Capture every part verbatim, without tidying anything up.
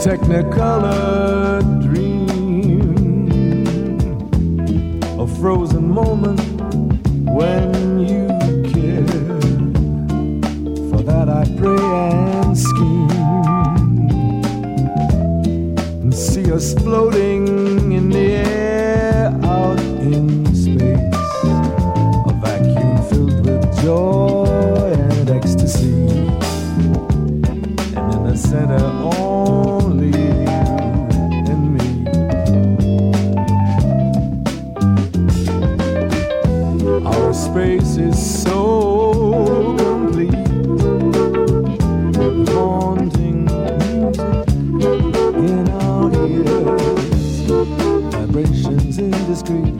technicolor dream, a frozen moment when you care. For that I pray and scheme, and see us floating in the air out in space, a vacuum filled with joy and ecstasy, and in the center only you and me. Our space is so complete, with haunting music in our ears, vibrations indiscreet.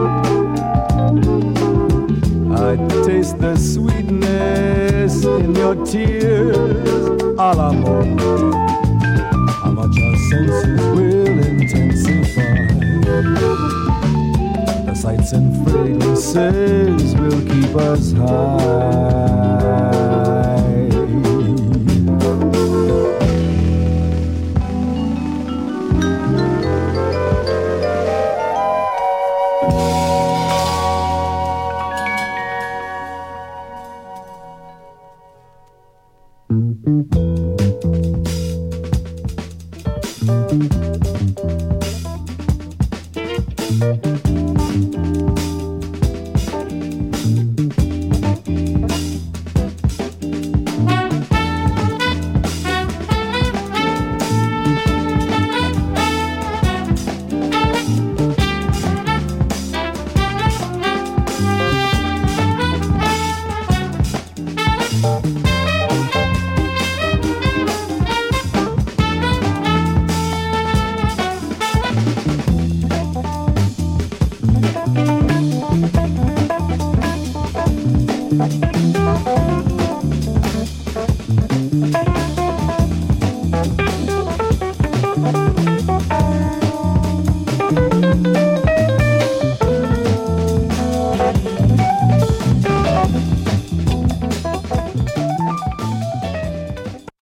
I taste the sweetness in your tears, al amor. How much our senses will intensify. The sights and fragrances will keep us high. Thank you.